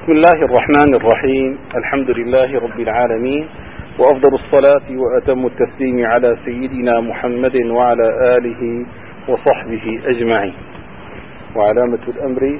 بسم الله الرحمن الرحيم. الحمد لله رب العالمين، وأفضل الصلاة وأتم التسليم على سيدنا محمد وعلى آله وصحبه أجمعين. وعلامة الأمر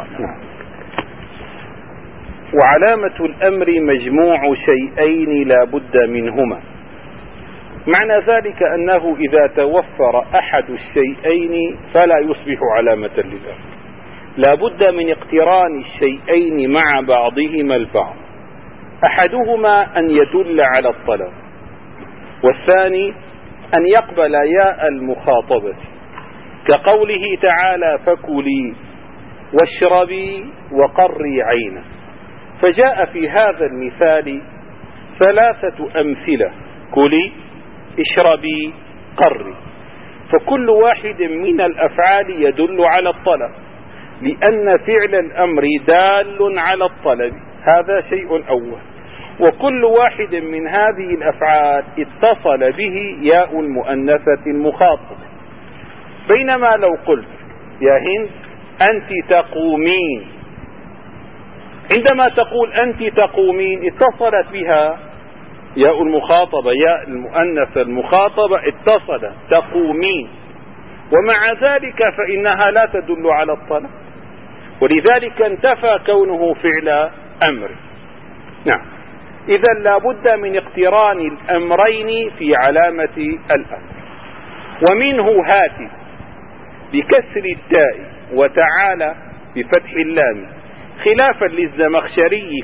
وعلامة الأمر مجموع شيئين لا بد منهما. معنى ذلك أنه إذا توفر أحد الشيئين فلا يصبح علامة للأمر، لا بد من اقتران الشيئين مع بعضهما البعض. أحدهما أن يدل على الطلب، والثاني أن يقبل ياء المخاطبة، كقوله تعالى: فكلي واشربي وقري عينا. فجاء في هذا المثال ثلاثة أمثلة: كلي، اشربي، قري. فكل واحد من الأفعال يدل على الطلب، لأن فعل الأمر دال على الطلب، هذا شيء أول. وكل واحد من هذه الأفعال اتصل به ياء المؤنثة المخاطبة. بينما لو قلت: يا هند أنت تقومين، عندما تقول أنت تقومين اتصلت بها ياء المخاطبة، ياء المؤنثة المخاطبة اتصلت، تقومين، ومع ذلك فإنها لا تدل على الطلب، ولذلك انتفى كونه فعل أمر. نعم، إذا لا بد من اقتران الأمرين في علامة الأمر. ومنه هات بكسر التاء وتعالى بفتح اللام، خلافا للزمخشري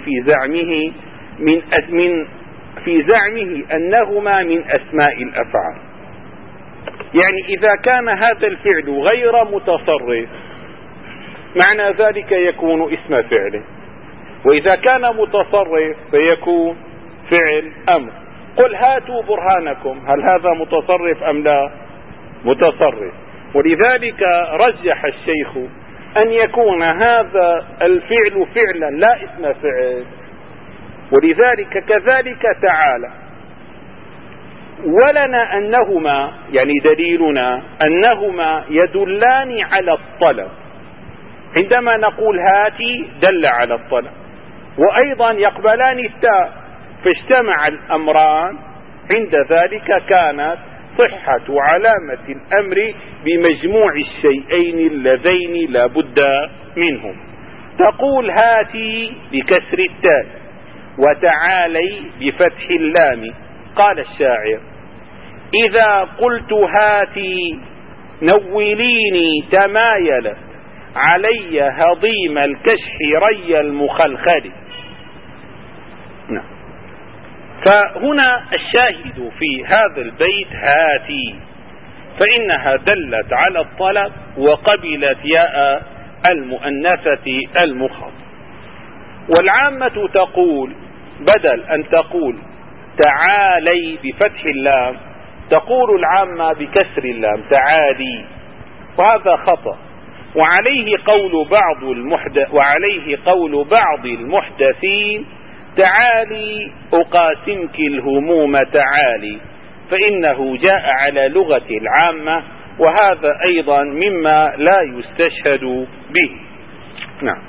في زعمه أنهما من أسماء الأفعال. يعني إذا كان هذا الفعل غير متصرف معنى ذلك يكون اسم فعل، وإذا كان متصرف فيكون فعل أمر. قل هاتوا برهانكم، هل هذا متصرف أم لا؟ متصرف. ولذلك رجح الشيخ أن يكون هذا الفعل فعلا لا اسم فعل. ولذلك كذلك تعالى. ولنا أنهما، يعني دليلنا أنهما يدلان على الطلب. عندما نقول هاتي دل على الطلب، وأيضا يقبلان التاء، فاجتمع الأمران. عند ذلك كانت صحة علامة الأمر بمجموع الشيئين اللذين لا بد منهم. تقول هاتي بكسر التاء وتعالي بفتح اللام. قال الشاعر: إذا قلت هاتي نوليني تمايلت علي هضيم الكشح ري المخلخل. نعم. فهنا الشاهد في هذا البيت هاتي، فإنها دلت على الطلب وقبلت ياء المؤنثة المخاطبة. والعامة تقول بدل أن تقول تعالي بفتح اللام تقول العامة بكسر اللام تعالي، وهذا خطأ. وعليه قول بعض المحدثين: تعالي أقاسمك الهموم تعالي، فإنه جاء على لغة العامة، وهذا أيضا مما لا يستشهد به. نعم.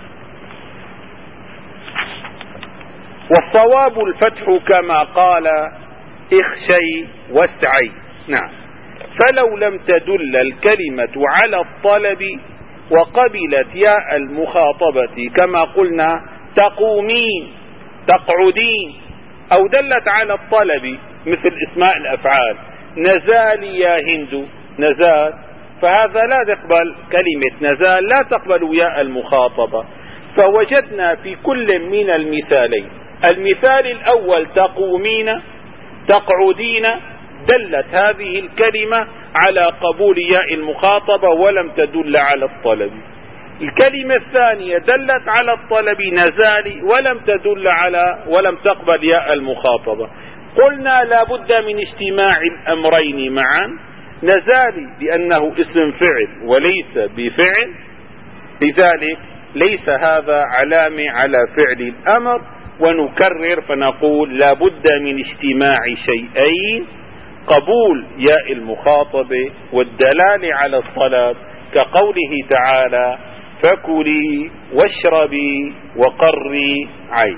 والصواب الفتح كما قال: اخشي واسعي. نعم. فلو لم تدل الكلمة على الطلب وقبلت ياء المخاطبة كما قلنا تقومين، تقعدين، أو دلت على الطلب مثل اسماء الأفعال نزالي يا هند، نزال، فهذا لا تقبل كلمة نزال، لا تقبل ياء المخاطبة. فوجدنا في كل من المثالين، المثال الأول تقومين، تقعدين، دلت هذه الكلمة على قبول ياء المخاطبة ولم تدل على الطلب. الكلمة الثانية دلت على الطلب نزالي ولم تقبل ياء المخاطبة. قلنا لا بد من اجتماع الأمرين معا. نزالي لأنه اسم فعل وليس بفعل، لذلك ليس هذا علامة على فعل الأمر. ونكرر فنقول لا بد من اجتماع شيئين: قبول ياء المخاطبة والدلالة على الطلب، كقوله تعالى: فكلي واشربي وقري عين.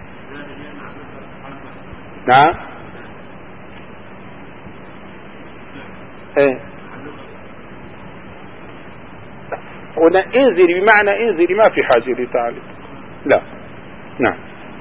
نعم. ايه هنا انزلي بمعنى انزلي، ما في حاجة لتعليق. لا. نعم.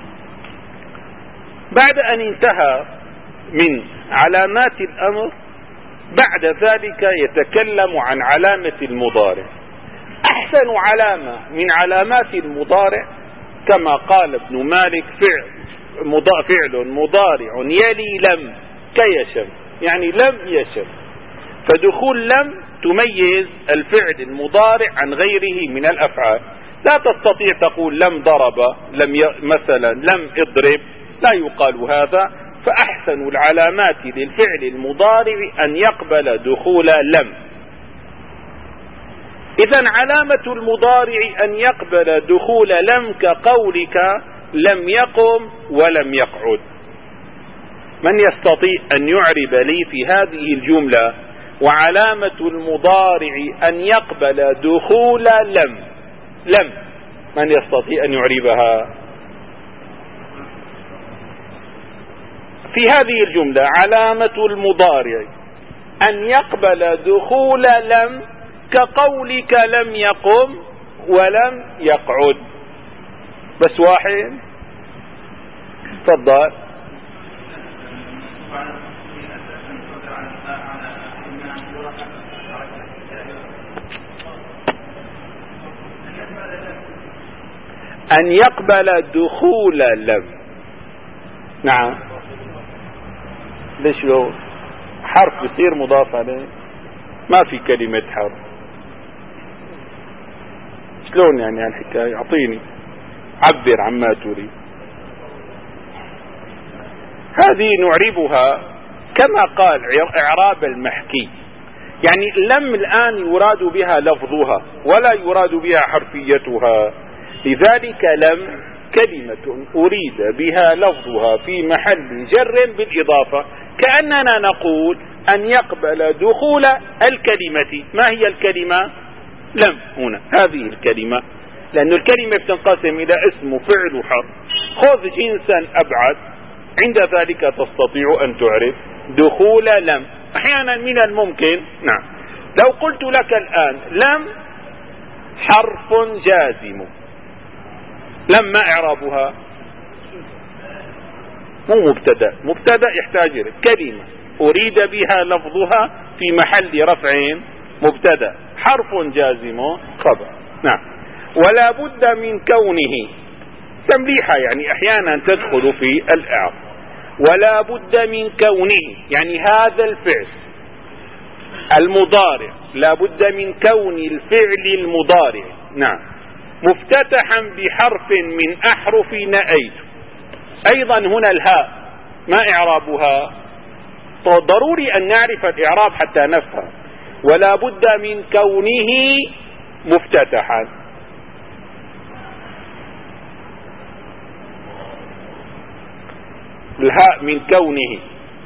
بعد أن انتهى من علامات الأمر، بعد ذلك يتكلم عن علامة المضارع. أحسن علامة من علامات المضارع كما قال ابن مالك فعل مضارع يلي لم كيشم، يعني لم يشم. فدخول لم تميز الفعل المضارع عن غيره من الأفعال. لا تستطيع تقول لم ضرب، مثلا لم اضرب، لا يقال هذا. فأحسن العلامات للفعل المضارع أن يقبل دخول لم. إذن علامة المضارع أن يقبل دخول لم كقولك لم يقم ولم يقعد. من يستطيع أن يعرب لي في هذه الجملة وعلامة المضارع أن يقبل دخول لم؟ من يستطيع أن يعربها؟ في هذه الجملة علامة المضارع أن يقبل دخول لم كقولك لم يقم ولم يقعد. بس واحد تفضل. أن يقبل دخول لم. نعم. ليش لو حرف بصير مضاف عليه؟ ما في كلمة حرف. شلون يعني الحكاية؟ اعطيني، عبر عما تريد. هذه نعربها كما قال إعراب المحكي. يعني لم الآن يراد بها لفظها ولا يراد بها حرفيتها. لذلك لم كلمة أريد بها لفظها في محل جر بالإضافة، كأننا نقول أن يقبل دخول الكلمة. ما هي الكلمة؟ لم. هنا هذه الكلمة، لأن الكلمة بتنقسم إلى اسم وفعل وحرف. خذ جنسا أبعد، عند ذلك تستطيع أن تعرف دخول لم. أحيانا من الممكن، نعم، لو قلت لك الآن لم حرف جازم، لم ما إعرابها؟ مو مبتدأ يحتاج إلى كلمة أريد بها لفظها في محل رفع مبتدأ، حرف جازم خبر. نعم. ولا بد من كونه تمليحة، يعني أحيانا تدخل في الإعراب. ولا بد من كونه، يعني هذا الفعل المضارع لا بد من كون الفعل المضارع، نعم، مفتتحا بحرف من أحرف نأيت. أيضا هنا الهاء ما إعرابها؟ ضروري أن نعرف الإعراب حتى نفهم. ولا بد من كونه مفتتحا. الهاء من كونه.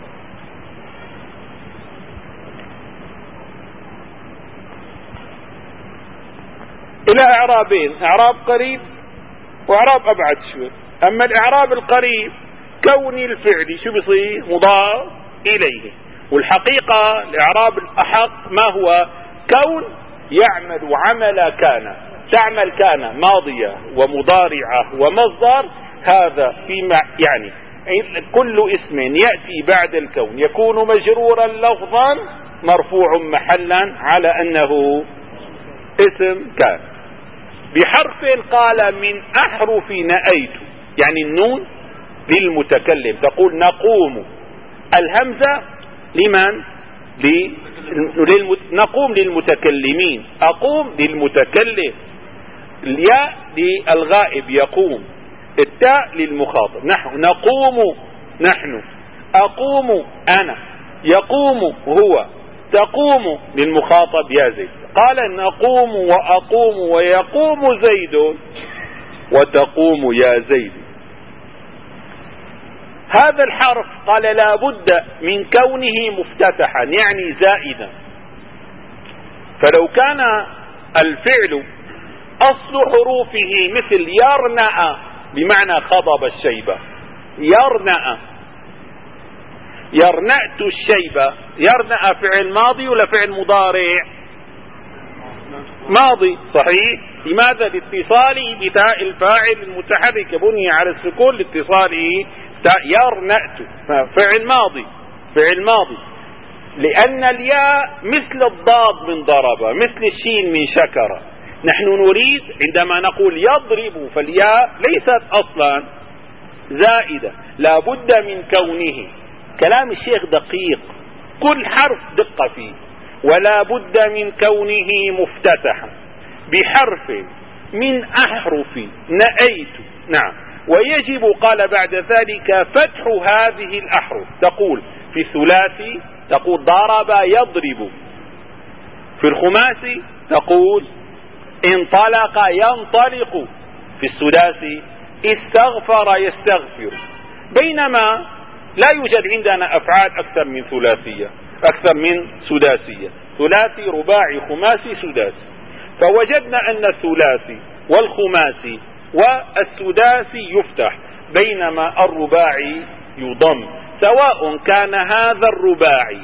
إلى إعرابين، إعراب قريب وإعراب أبعد شوي. أما الإعراب القريب كون الفعل شو بيصير؟ مضاف إليه. والحقيقة الإعراب الأحق ما هو؟ كون يعمل عمل كان، تعمل كان ماضية ومضارعة ومصدر. هذا فيما يعني كل اسم يأتي بعد الكون يكون مجرورا لفظا مرفوع محلا على أنه اسم كان. بحرف قال من أحرف نأيت، يعني النون للمتكلم، تقول نقوم. الهمزة لمن؟ نقوم للمتكلمين، أقوم للمتكلم. الياء للغائب يقوم، التاء للمخاطب. نحن نقوم، نحن أقوم أنا، يقوم هو، تقوم للمخاطب يا زيد. قال نقوم وأقوم ويقوم زيد وتقوم يا زيد. هذا الحرف قال لا بد من كونه مفتتحا، يعني زائدا. فلو كان الفعل أصل حروفه مثل يرنأ بمعنى خضب الشيبة، يرنأ، يرنأت الشيبة. يرنأ فعل ماضي ولا فعل مضارع؟ ماضي صحيح. لماذا؟ لاتصاله بتاء الفاعل المتحرك بني على السكون لاتصاله تاء. يرنأت فعل ماضي، فعل ماضي، لأن الياء مثل الضاد من ضرب، مثل الشين من شكر. نحن نريد عندما نقول يضرب فالياء ليست أصلا زائدة، لا بد من كونه. كلام الشيخ دقيق، كل حرف دقة فيه. ولا بد من كونه مفتتحا بحرف من أحرف نأيت. نعم. ويجب قال بعد ذلك فتح هذه الأحرف. تقول في الثلاثي تقول ضرب يضرب، في الخماسي تقول انطلق ينطلق، في السداسي استغفر يستغفر. بينما لا يوجد عندنا أفعال أكثر من ثلاثية، أكثر من سداسية، ثلاثي رباعي خماسي سداسي. فوجدنا أن الثلاثي والخماسي والسداسي يفتح، بينما الرباعي يضم، سواء كان هذا الرباعي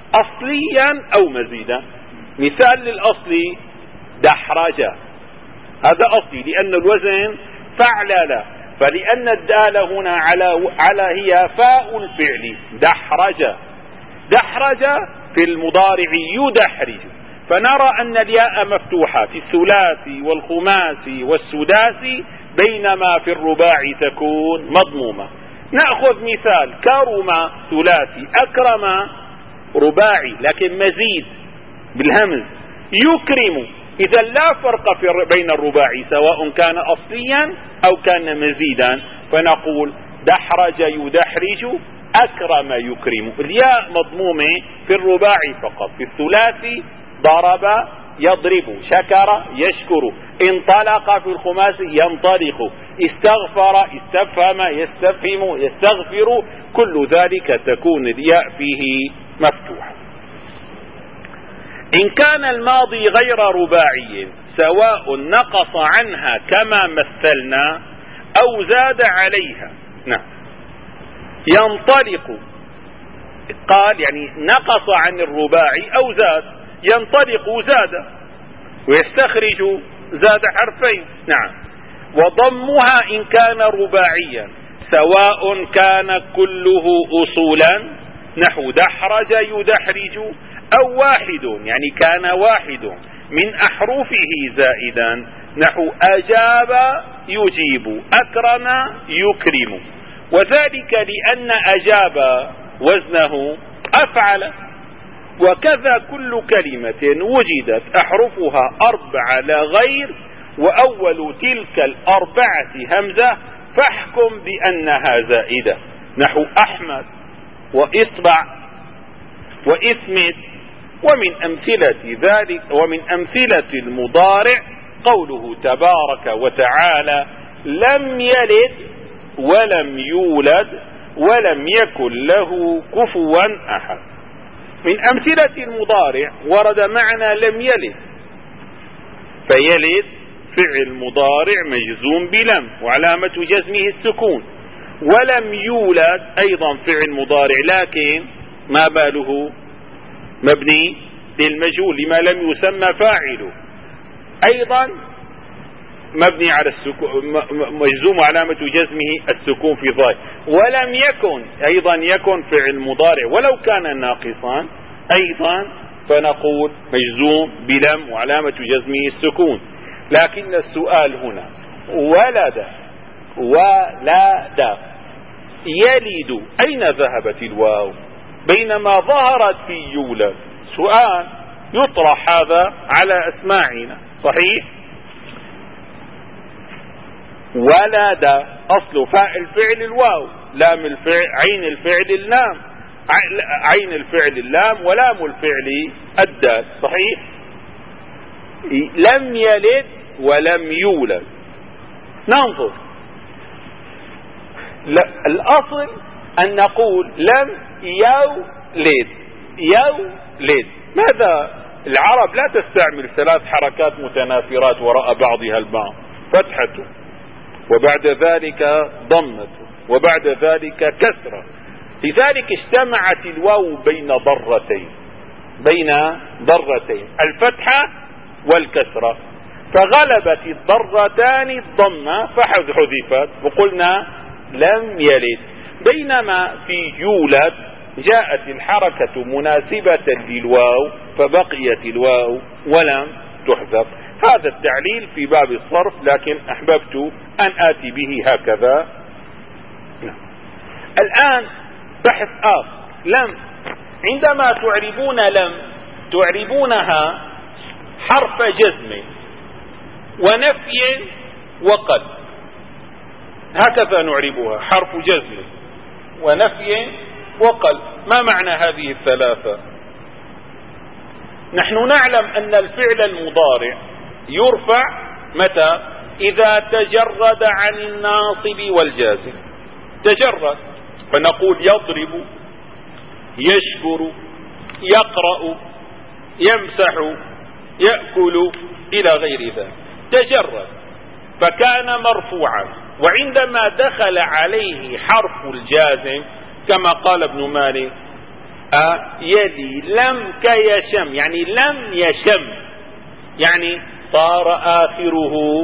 أصليا أو مزيدا. مثال للأصلي دحرج، هذا أصلي لأن الوزن فعلل، فلأن الدال هنا على هي فاء الفعل دحرج. دحرج في المضارع يدحرج، فنرى أن الياء مفتوحة في الثلاثي والخماسي والسداسي، بينما في الرباعي تكون مضمومة. نأخذ مثال كرم ثلاثي، أكرم رباعي لكن مزيد بالهمز، يكرم. إذا لا فرق بين الرباعي سواء كان أصليا أو كان مزيدا، فنقول دحرج يدحرج، أكرم يكرم. الياء مضمومة في الرباعي فقط، في الثلاثي ضرب يضرب، شكر يشكر، انطلق في الخماس ينطلق، استغفر استفهم يستفهم يستغفر، كل ذلك تكون الياء فيه مفتوحة. إن كان الماضي غير رباعي سواء نقص عنها كما مثلنا أو زاد عليها. نعم. ينطلق قال يعني نقص عن الرباعي أو زاد، ينطلق زاد، ويستخرج زاد حرفين. نعم. وضمها إن كان رباعيا سواء كان كله أصولا نحو دحرج يدحرج، أو واحد يعني كان واحد من أحرفه زائدا نحو أجاب يجيب، أكرم يكرم. وذلك لأن أجاب وزنه أفعل. وكذا كل كلمة وجدت أحرفها 4 لا غير وأول تلك 4 همزة فاحكم بأنها زائدة نحو أحمد وإصبع وإثمت. ومن أمثلة ذلك ومن أمثلة المضارع قوله تبارك وتعالى لم يلد ولم يولد ولم يكن له كفوا أحد. من أمثلة المضارع ورد معنى لم يلد، فيلد فعل مضارع مجزوم بلم وعلامة جزمه السكون، ولم يولد أيضا فعل مضارع لكن ما باله مبني للمجهول لما لم يسمى فاعله، أيضا مبني على السكون مجزوم علامة جزمه السكون في ظاهر. ولم يكن أيضا يكن فعل مضارع ولو كان ناقصا أيضا فنقول مجزوم بلم وعلامة جزمه السكون. لكن السؤال هنا ولد ولد يلد أين ذهبت الواو بينما ظهرت في يولد؟ سؤال يطرح هذا على أسماعنا. صحيح. ولد أصل فاء الفعل الواو، لام الفعل عين الفعل اللام، عين الفعل اللام ولام الفعل الدال. صحيح. لم يلد ولم يولد. ننظر الأصل أن نقول لم يولد. يولد ماذا العرب لا تستعمل 3 حركات متنافرات وراء بعضها البعض، فتحة وبعد ذلك ضمة وبعد ذلك كسرة، لذلك اجتمعت الواو بين ضرتين الفتحة والكسرة، فغلبت الضرتان الضمة فحذفت وقلنا لم يلد. بينما في يولد جاءت الحركة مناسبة للواو فبقيت الواو ولم تحذف. هذا التعليل في باب الصرف، لكن أحببت أن آتي به هكذا. الآن بحث آخر. لم عندما تعربون لم تعربونها حرف جزم ونفي وقلب، هكذا نعربها، حرف جزم ونفي وقلب. ما معنى هذه الثلاثة؟ نحن نعلم أن الفعل المضارع يرفع متى؟ إذا تجرد عن الناصب والجازم، تجرد، فنقول يضرب، يشكر، يقرأ، يمسح، يأكل إلى غير ذلك، تجرد فكان مرفوعا. وعندما دخل عليه حرف الجازم كما قال ابن مالك يدي لم كيشم، يعني لم يشم، يعني صار آخره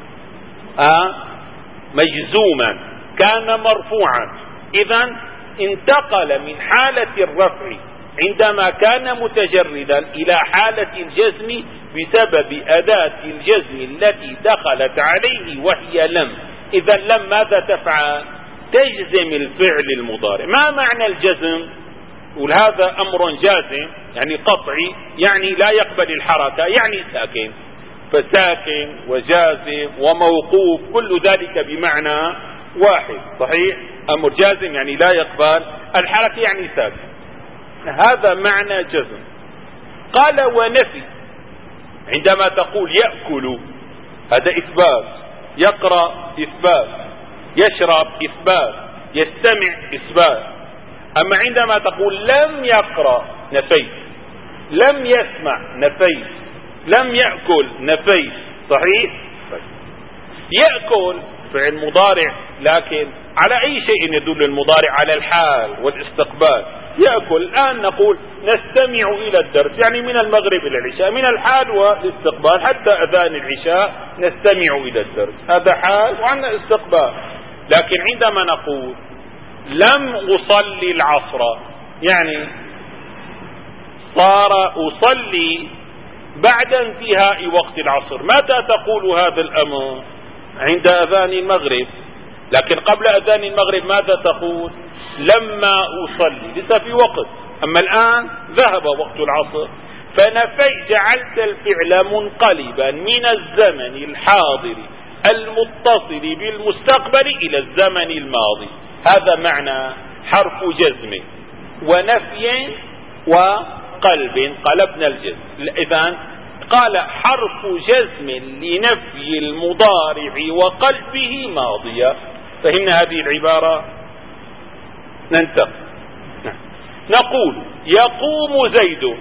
مجزوما، كان مرفوعا. إذن انتقل من حالة الرفع عندما كان متجردا إلى حالة الجزم بسبب أداة الجزم التي دخلت عليه وهي لم. إذن لم ماذا تفعل؟ تجزم الفعل المضارع. ما معنى الجزم؟ وهذا أمر جازم يعني قطعي، يعني لا يقبل الحركة، يعني ساكن، فساكن وجازم وموقوف كل ذلك بمعنى واحد، صحيح؟ أمر جازم يعني لا يقبل الحركة يعني ساكن، هذا معنى جزم. قال ونفي، عندما تقول يأكل هذا إثبات، يقرأ إثبات، يشرب إثبات، يستمع إثبات. أما عندما تقول لم يقرأ نفيت، لم يسمع نفيت، لم يأكل نفيت، صحيح؟ يأكل فعل مضارع، لكن على أي شيء يدل المضارع؟ على الحال والاستقبال. يأكل، الآن نقول نستمع إلى الدرس، يعني من المغرب إلى العشاء، من الحال والاستقبال حتى أذان العشاء نستمع إلى الدرس، هذا حال وعندنا استقبال. لكن عندما نقول لم أصلي العصر، يعني صار أصلي بعد انتهاء وقت العصر. متى تقول هذا الأمر؟ عند أذان المغرب، لكن قبل أذان المغرب ماذا تقول؟ لما أصلي، لسه في وقت. أما الآن ذهب وقت العصر، فنفي جعلت الفعل منقلبا من الزمن الحاضر المتصل بالمستقبل إلى الزمن الماضي. هذا معنى حرف جزم ونفي وقلب، قلبنا الجزم. إذن قال حرف جزم لنفي المضارع وقلبه ماضية. فهمنا هذه العبارة؟ ننتقل، نقول يقوم زيد.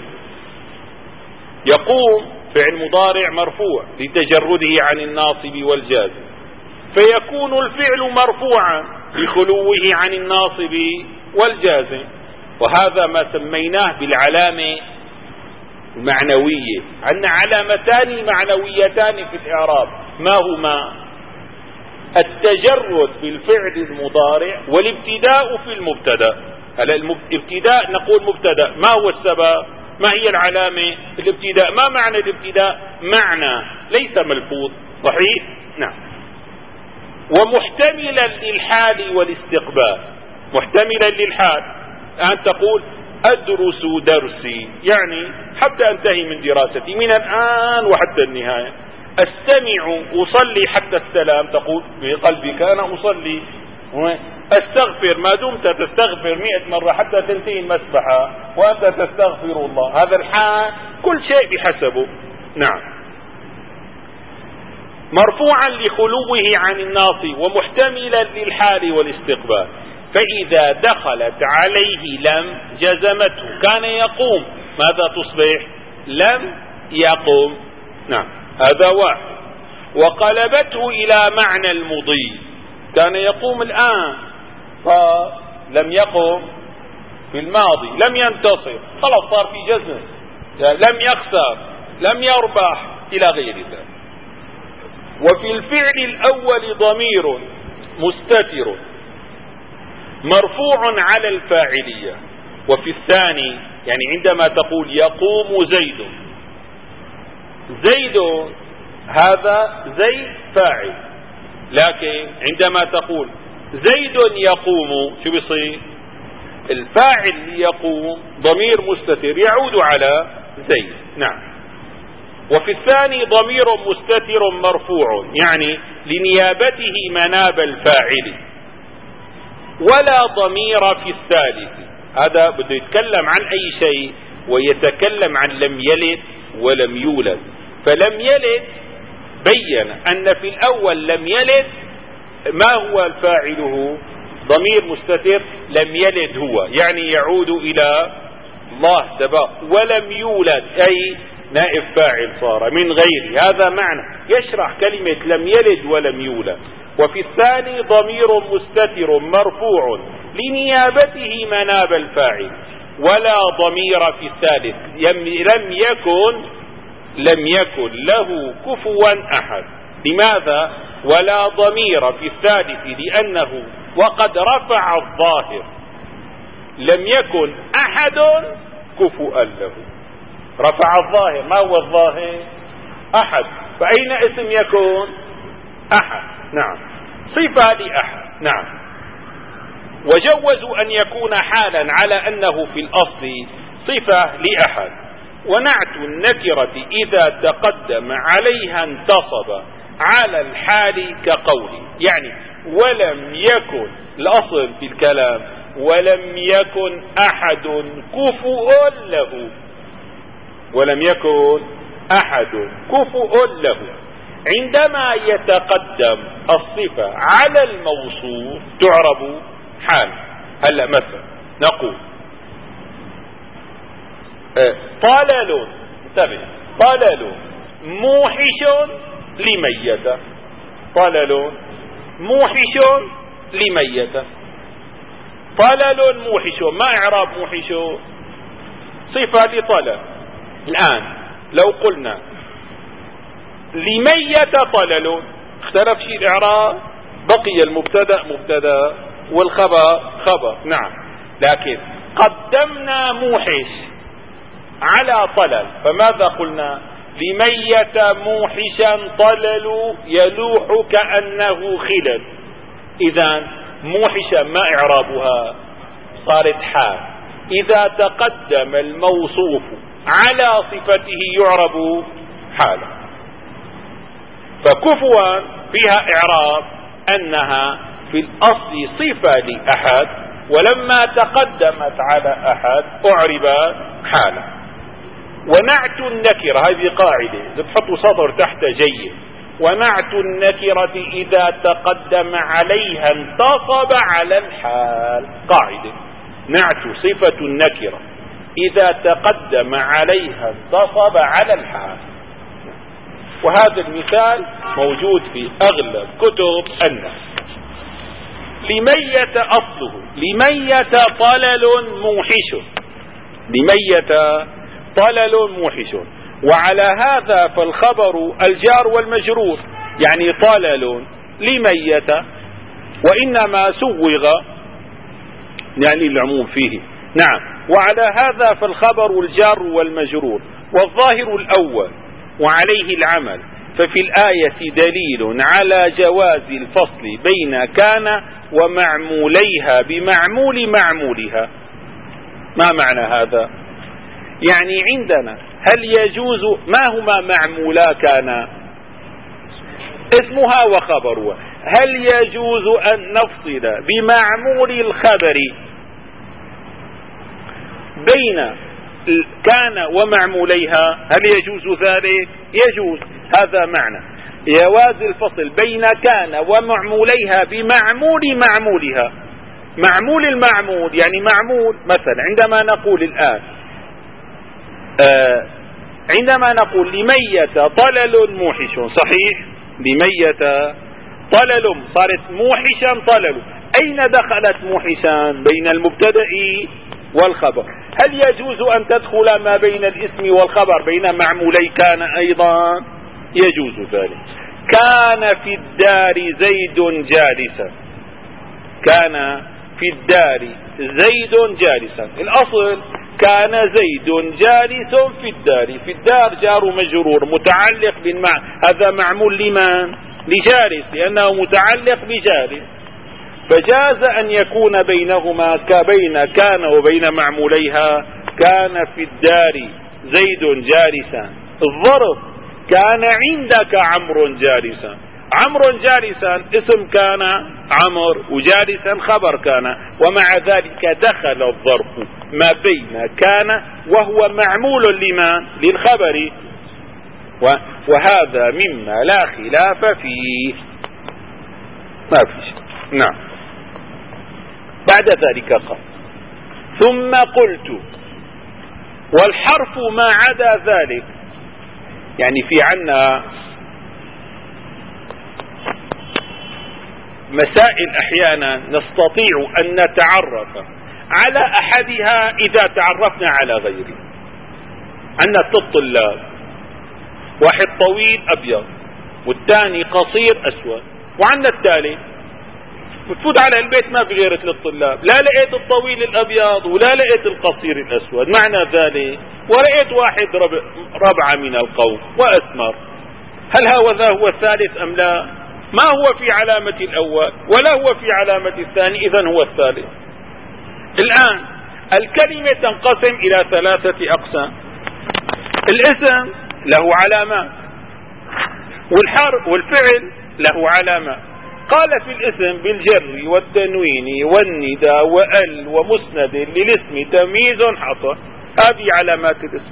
يقوم فعل مضارع مرفوع لتجرده عن الناصب والجازم، فيكون الفعل مرفوعا بخلوه عن الناصب والجازم. وهذا ما سميناه بالعلامة المعنوية. عندنا علامتان معنويتان في الإعراب، ما هما؟ التجرد في الفعل المضارع والابتداء في المبتدا. هلا الابتداء نقول مبتدا، ما هو السبب؟ ما هي العلامة؟ الابتداء. ما معنى الابتداء؟ معنى ليس ملفوظ، صحيح؟ نعم. ومحتملا للحال والاستقبال، محتملا للحال. أن تقول أدرس درسي، يعني حتى أنتهي من دراستي من الآن وحتى النهاية. أستمع أصلي حتى السلام، تقول بقلبك أنا أصلي. أستغفر ما دمت تستغفر 100 مرة حتى تنتهي المسبحة وأنت تستغفر الله، هذا الحال كل شيء بحسبه. نعم. مرفوعا لخلوه عن الناصب ومحتملا للحال والاستقبال. فإذا دخلت عليه لم جزمته. كان يقوم، ماذا تصبح؟ لم يقم. نعم، هذا واحد. وقلبته إلى معنى المضي، كان يقوم الآن فلم يقم في الماضي، لم ينتصر، خلاص صار في جزم، لم يخسر، لم يربح، إلى غير ذلك. وفي الفعل الأول ضمير مستتر مرفوع على الفاعلية، وفي الثاني يعني عندما تقول يقوم زيد، زيد هذا زيد فاعل، لكن عندما تقول زيد يقوم شو بيصير؟ الفاعل يقوم ضمير مستتر يعود على زيد. نعم. وفي الثاني ضمير مستتر مرفوع يعني لنيابته مناب الفاعل، ولا ضمير في الثالث. هذا بده يتكلم عن أي شيء ويتكلم عن لم يلد ولم يولد. فلم يلد بين أن في الأول لم يلد ما هو فاعله؟ ضمير مستتر لم يلد هو، يعني يعود إلى الله تبارك. ولم يولد أي نائب فاعل صار من غيره، هذا معنى يشرح كلمة لم يلد ولم يولد. وفي الثاني ضمير مستتر مرفوع لنيابته مناب الفاعل، ولا ضمير في الثالث. لم يكن له كفوا أحد. لماذا ولا ضمير في الثالث؟ لأنه وقد رفع الظاهر، لم يكن أحد كفوا له. رفع الظاهر، ما هو الظاهر؟ أحد. فأين اسم يكون؟ أحد. نعم، صفة لأحد. نعم. وجوزوا أن يكون حالا على أنه في الأصل صفة لأحد. ونعت النكرة إذا تقدم عليها انتصب على الحال كقولي، يعني ولم يكن الأصل في الكلام ولم يكن أحد كفؤ له، ولم يكن أحد كفؤ له. عندما يتقدم الصفة على الموصوف تعرب حال. هلا مثلا نقول طلل، انتبه، طلل موحش لميت، طلل موحش لميت. طلل موحش، ما إعراب موحش؟ صفة لطلل. الآن لو قلنا لميت طلل اختلف شيء الإعراب، بقي المبتدأ مبتدأ والخبر خبر. نعم، لكن قدمنا موحش على طلل، فماذا قلنا؟ لميت موحشا طلل يلوح كأنه خلل. إذن موحشا ما إعرابها؟ صارت حال. إذا تقدم الموصوف على صفته يعرب حالا. فكفوا فيها إعراب أنها في الأصل صفة لأحد، ولما تقدمت على أحد أعرب حالا. ونعت النكرة، هذه قاعدة تحطوا سطر تحت جيد. ونعت النكرة إذا تقدم عليها انتصب على الحال. قاعدة، نعت صفة النكرة إذا تقدم عليها انتصب على الحال. وهذا المثال موجود في أغلب كتب النحو. لميت أصله لميت طلل موحش، لميت طلل موحش. وعلى هذا فالخبر الجار والمجرور، يعني طلل لميت، وإنما سوغ يعني العموم فيه. نعم. وعلى هذا فالخبر الجار والمجرور، والظاهر الأول وعليه العمل. ففي الآية دليل على جواز الفصل بين كان ومعموليها بمعمول معمولها. ما معنى هذا؟ يعني عندنا هل يجوز، ما هما معمولا كان؟ اسمها وخبرها. هل يجوز أن نفصل بمعمول الخبر بين كان ومعموليها؟ هل يجوز ذلك؟ يجوز. هذا معنى جواز الفصل بين كان ومعموليها بمعمول معمولها. معمول المعمول يعني معمول، مثلا عندما نقول الآن عندما نقول لميت طلل موحش، صحيح، لميت طلل صارت موحشا طلل، أين دخلت موحشا؟ بين المبتدأ والخبر. هل يجوز أن تدخل ما بين الاسم والخبر بين معمولي كان أيضا؟ يجوز ذلك. كان في الدار زيد جالسا، كان في الدار زيد جالسا، الأصل كان زيد جالس في الدار، في الدار جار مجرور متعلق بالمعنى، هذا معمول لمن؟ لجالس، لأنه متعلق بجالس، فجاز أن يكون بينهما كبين كان وبين معموليها كان في الدار زيد جالسا. الظرف كان عندك عمرو جالسا، عمرو جالسا اسم كان عمر، وجالسا خبر كان، ومع ذلك دخل الظرف ما بين كان وهو معمول لما؟ للخبر، وهذا مما لا خلاف فيه، ما في شيء. نعم. بعد ذلك قال ثم قلت والحرف ما عدا ذلك، يعني في عنا مسائل أحيانا نستطيع أن نتعرف على أحدها إذا تعرفنا على غيره. عندنا الطلاب، واحد طويل أبيض والثاني قصير أسود، وعندنا الثالث بتفوت على البيت ما في غير للطلاب، لا لقيت الطويل الأبيض ولا لقيت القصير الأسود، معنى ذلك ولقيت واحد ربعة من القوم وأسمر، هل هذا هو الثالث أم لا؟ ما هو في علامة الأول ولا هو في علامة الثاني، إذن هو الثالث. الآن الكلمة تنقسم إلى 3 أقسام. الاسم له علامات، والحرف والفعل له علامات. قال في الاسم بالجر والتنوين والنداء وال ومسند للاسم تمييز حصل، هذه علامات الاسم.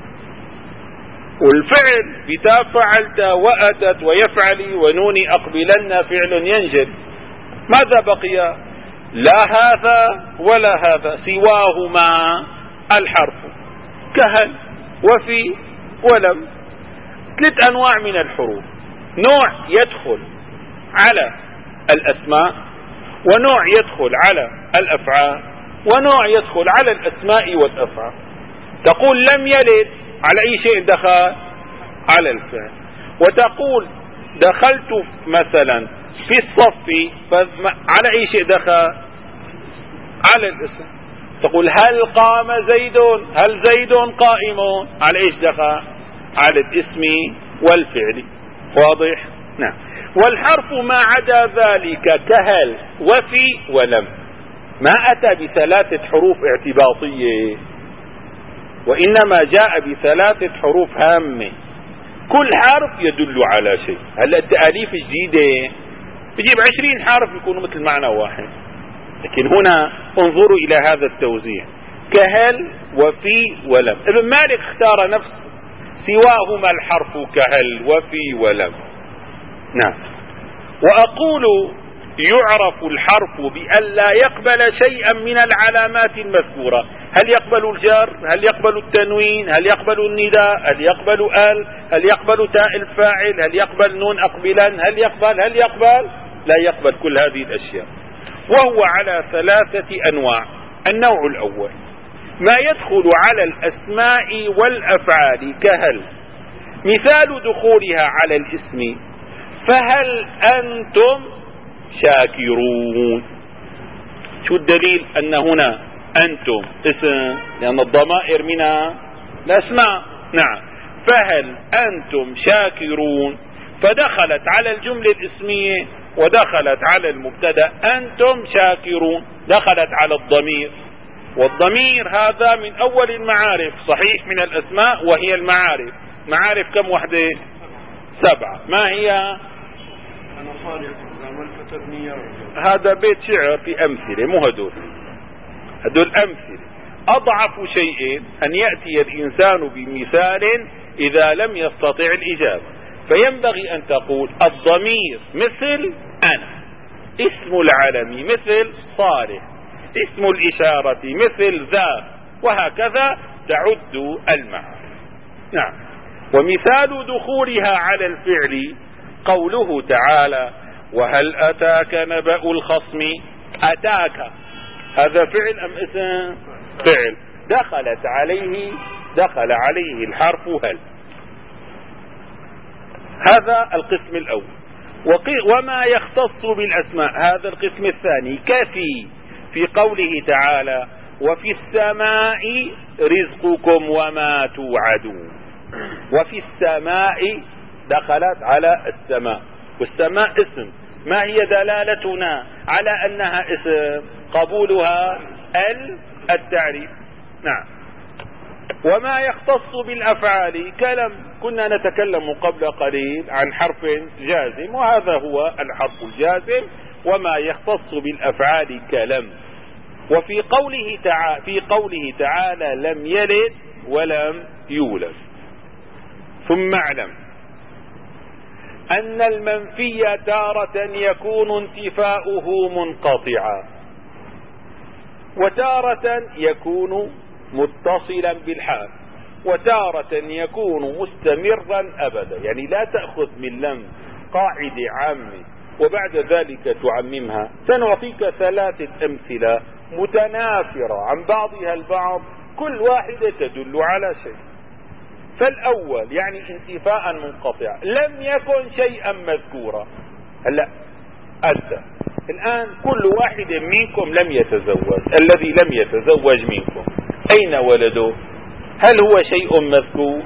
والفعل بتاء فعلت وأتت ويفعل ونون أقبلن فعل ينجل. ماذا بقي؟ لا هذا ولا هذا، سواهما الحرف كهل وفي ولم. 3 أنواع من الحروف، نوع يدخل على الأسماء، ونوع يدخل على الأفعال، ونوع يدخل على الأسماء والأفعال. تقول لم يلد، على أي شيء دخل؟ على الفعل. وتقول دخلت مثلا في الصف، على أي شيء دخل؟ على الاسم. تقول هل قام زيد، هل زيد قائم، على ايش دخل؟ على الاسم والفعل. واضح؟ نعم. والحرف ما عدا ذلك كهل وفي ولم، ما أتى ب3 حروف اعتباطية، وإنما جاء ب3 حروف هامة، كل حرف يدل على شيء. هلا التأليف الجديدة بجيب 20 حرف يكونوا مثل معنى واحد، لكن هنا انظروا إلى هذا التوزيع، كهل وفي ولم. ابن مالك اختار نفس سواهما الحرف كهل وفي ولم. نعم. وأقول يعرف الحرف بأن لا يقبل شيئا من العلامات المذكورة. هل يقبل الجر؟ هل يقبل التنوين؟ هل يقبل النداء؟ هل يقبل هل يقبل تاء الفاعل؟ هل يقبل نون أقبلا؟ هل يقبل؟ لا يقبل كل هذه الأشياء. وهو على 3 أنواع. النوع الأول ما يدخل على الأسماء والأفعال كهل، مثال دخولها على الاسم فهل أنتم شاكرون. شو الدليل؟ أن هنا أنتم اسم، لأن الضمائر من الأسماء. نعم. فهل أنتم شاكرون، فدخلت على الجملة الاسمية ودخلت على المبتدأ أنتم شاكرون، دخلت على الضمير، والضمير هذا من أول المعارف، صحيح من الأسماء، وهي المعارف. معارف كم وحدة؟ 7. ما هي؟ هذا بيت شعر في أمثلة، مو هدول أمثلة. أضعف شيء أن يأتي الإنسان بمثال إذا لم يستطع الإجابة، فينبغي أن تقول الضمير مثل أنا، اسم العلم مثل صالح، اسم الإشارة مثل ذا، وهكذا تعد المعارف. نعم. ومثال دخولها على الفعل قوله تعالى وهل أتاك نبأ الخصم. أتاك هذا فعل أم اسم؟ فعل. دخل عليه الحرف هل. هذا القسم الأول. وما يختص بالأسماء هذا القسم الثاني كفي في قوله تعالى وفي السماء رزقكم وما توعدون. وفي السماء دخلت على السماء، والسماء اسم. ما هي دلالتنا على أنها اسم؟ قبولها التعريف. نعم. وما يختص بالأفعال كلم. كنا نتكلم قبل قليل عن حرف جازم، وهذا هو الحرف الجازم. وما يختص بالأفعال كلم. وفي قوله تعالى لم يلد ولم يولد. ثم اعلم أن المنفي تارة يكون انتفاؤه منقطعا، وتارة يكون متصلا بالحال، وتارة يكون مستمرا أبدا. يعني لا تأخذ من لم قاعدة عامة وبعد ذلك تعممها. سنعطيك 3 أمثلة متنافرة عن بعضها البعض، كل واحدة تدل على شيء. فالأول يعني انتفاء منقطع، لم يكن شيئا مذكورا. هلا أنت الآن كل واحد منكم لم يتزوج، الذي لم يتزوج منكم أين ولده؟ هل هو شيء مذكور؟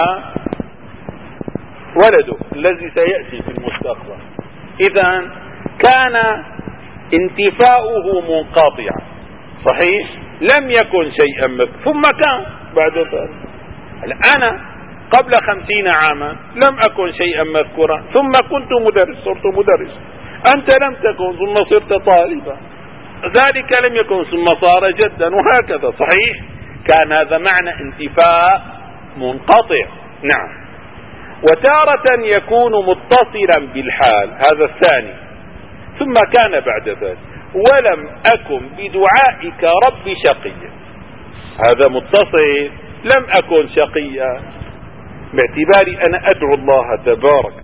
ولده الذي سيأتي في المستقبل. إذا كان انتفاؤه منقطعا، صحيح؟ لم يكن شيئا مذكور ثم كان بعد ذلك. أنا قبل 50 عاما لم أكن شيئا مذكورا، ثم كنت مدرس، صرت مدرس. أنت لم تكن ثم صرت طالبا، ذلك لم يكن ثم صار جدا، وهكذا. صحيح؟ كان هذا معنى انتفاء منقطع. نعم. وتارة يكون متصلا بالحال، هذا الثاني. ثم كان بعد ذلك ولم أكن بدعائك رب شقيا، هذا متصل. لم أكن شقيا باعتباري أنا أدعو الله تبارك